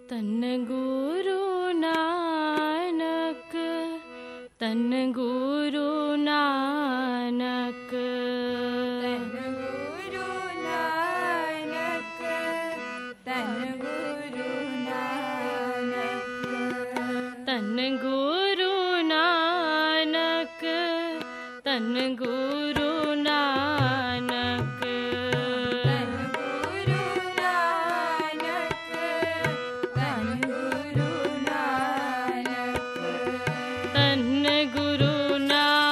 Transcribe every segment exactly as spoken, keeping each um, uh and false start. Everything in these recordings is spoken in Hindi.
तन गुरु नानक, तन गुरु नानक, तन गुरु नानक, तन गुरु नानक, तन गुरु नानक, तन गुरु नानक, तन गुरु नानक, तन गुरु नानक, तन गुरु नानक,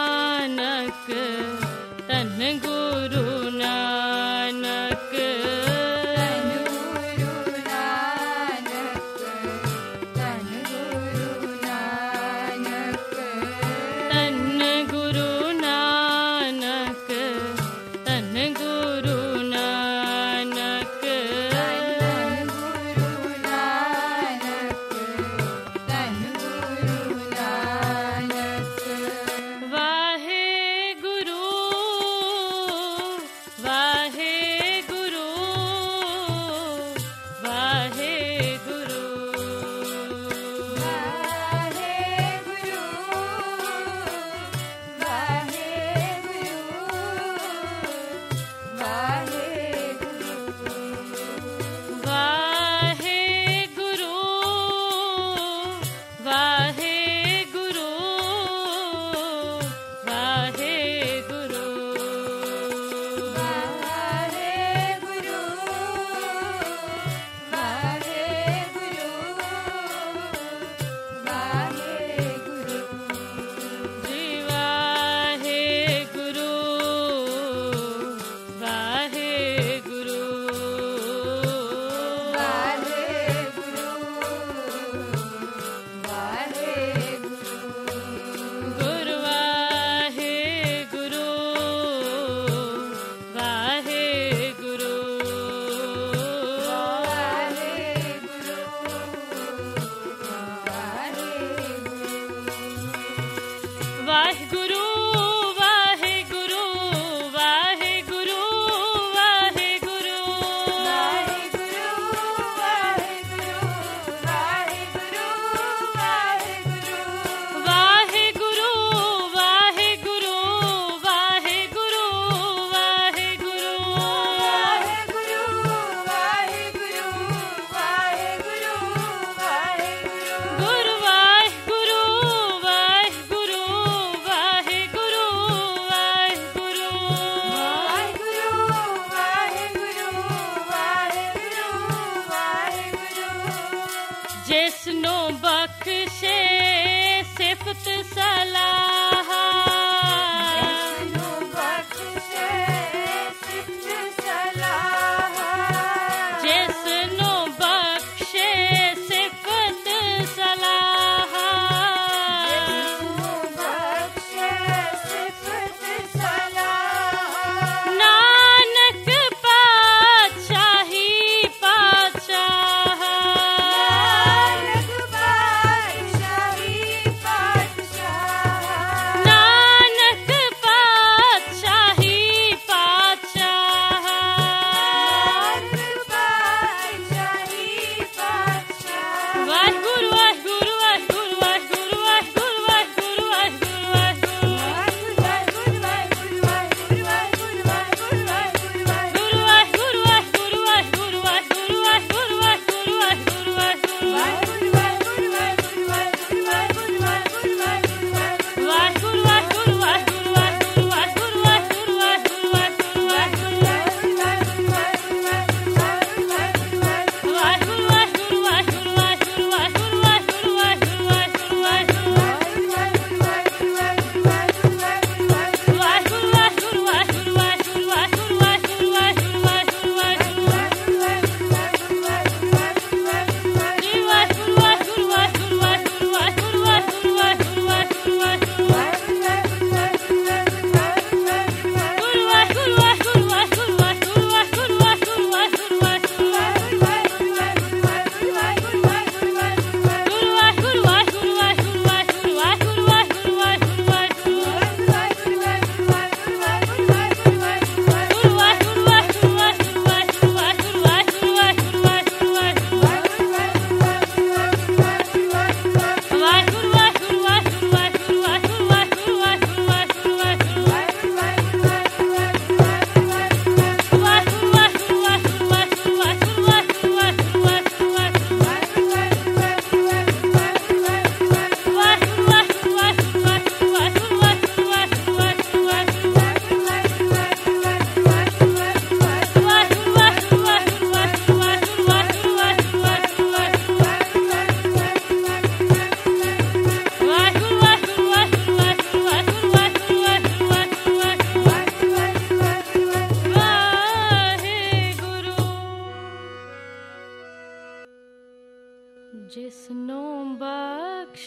जिसनो बख्श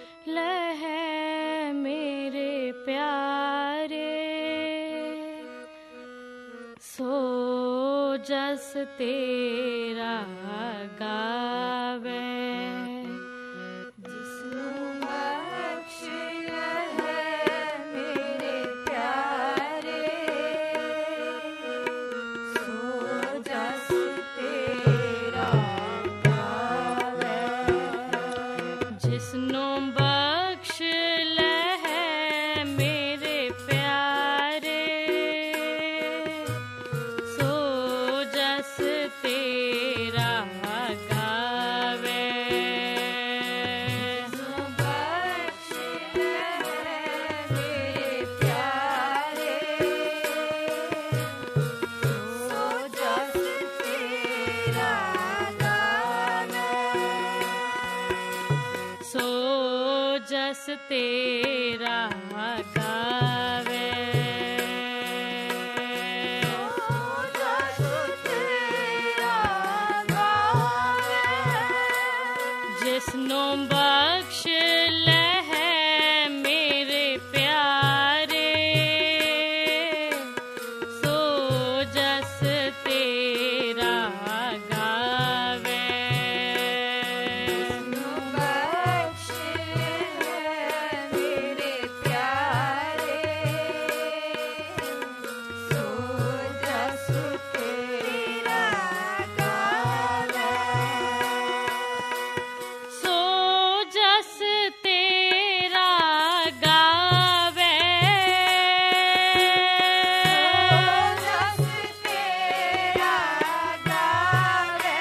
लहै मेरे प्यारे, सो जस तेरा गावे। जिसनो बख्श लहै मेरे प्यारे, सो जस तेरा गावे। जिसनो बख्श लहै मेरे प्यारे, सो जस तेरा गावे। जिसनो बख्श लहै मेरे प्यारे, सो जस तेरा गावे। सो जस तेरा गावे। जिसनो बख्श लहै मेरे प्यारे, सो जस तेरा गावे। जिसनो बख्श लहै मेरे प्यारे, सो जस तेरा गावे। सो जस तेरा गावे। जस तेरा गावे।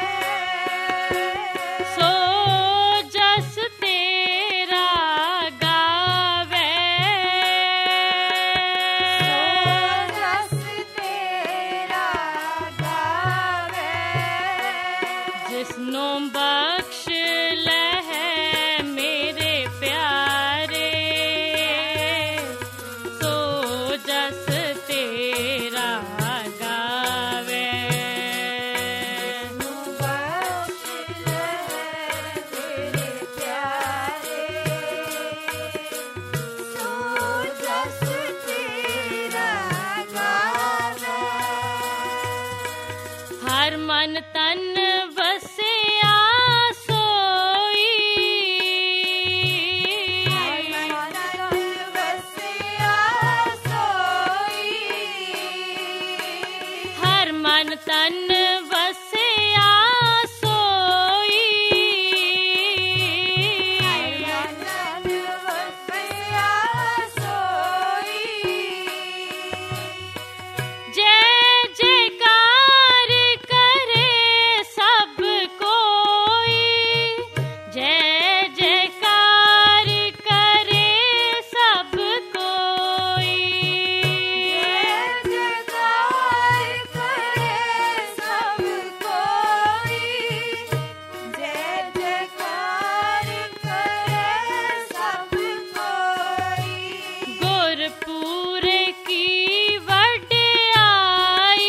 सो जस तेरा गावे। जस तेरा गावे। जिसनो बख्श लहै मेरे प्यारे, सो जस तेरा गावे। जिसनो बख्श लहै मेरे प्यारे, सो जस तेरा गावे। हर मन तन बसिया सोई, हर मन तन बसिया सोई। जय जयकार करे सब कोई, जय जयकार करे सब कोई। गुरपुरे की वड्याई,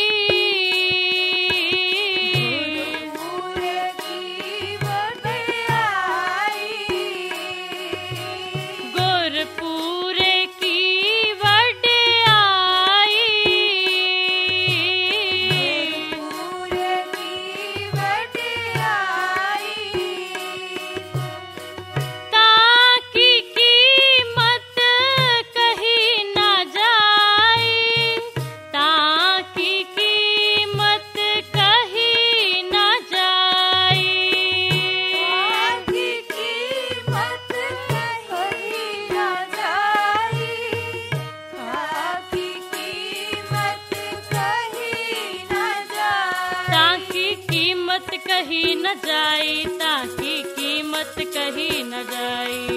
गुरपुरे की वड्याई। ताकी कीमत कही न जाई, ताकी कीमत कही न जाई। ताकी कीमत कही न जाई, ताकी कीमत कही न जाई।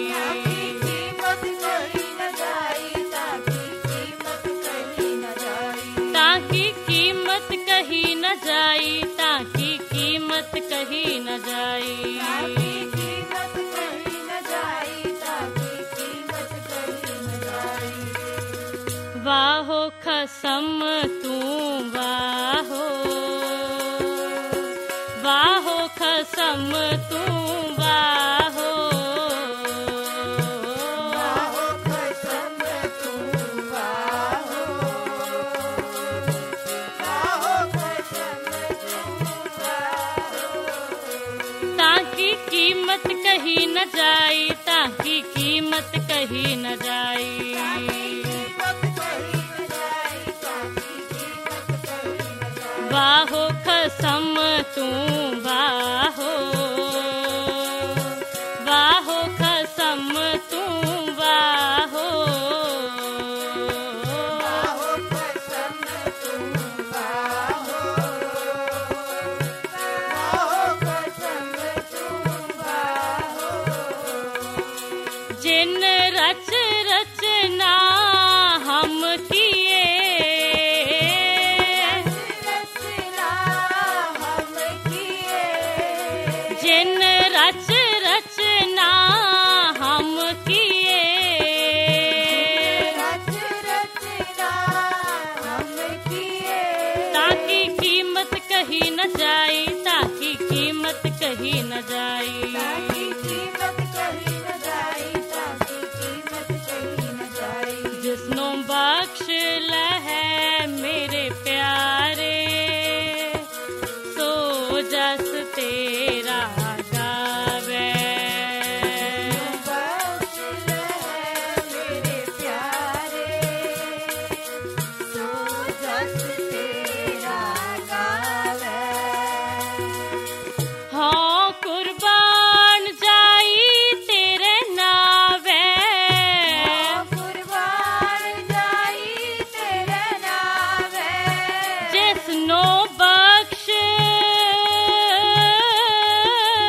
ताकी कीमत कही न जाई, ताकी कीमत कही न जाई। वाहो खसम तू वाहो, वाहो खसम तू कीमत कही न जाई, ताकि कीमत कही न जाई। बाहो खसम तू बाहो, बाहो खसम तू बाहो, जिन रच रचना हम किए, जिन रच रचना हम किए, ताकि कीमत कही न जाई, ताकि कीमत कही न जाई। जिसनो बख्श लहै मेरे प्यारे, सो जस तेरा गावे। हाँ कुर्बान जाई तेरे नावे, जिसनो बख्श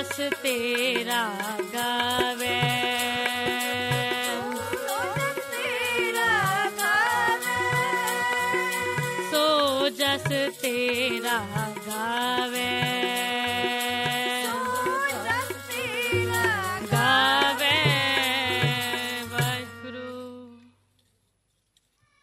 जस तेरा गावे सो जस तेरा गावे